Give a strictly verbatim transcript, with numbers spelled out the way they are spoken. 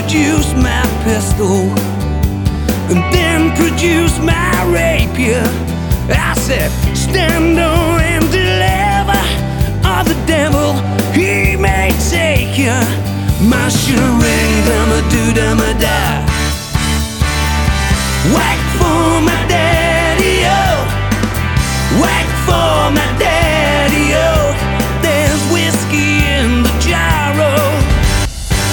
produce my pistol, and then produce my rapier. I said, stand on and deliver, or the devil, he may take you. My ring, dum a doo dum a da. Whack for my dad.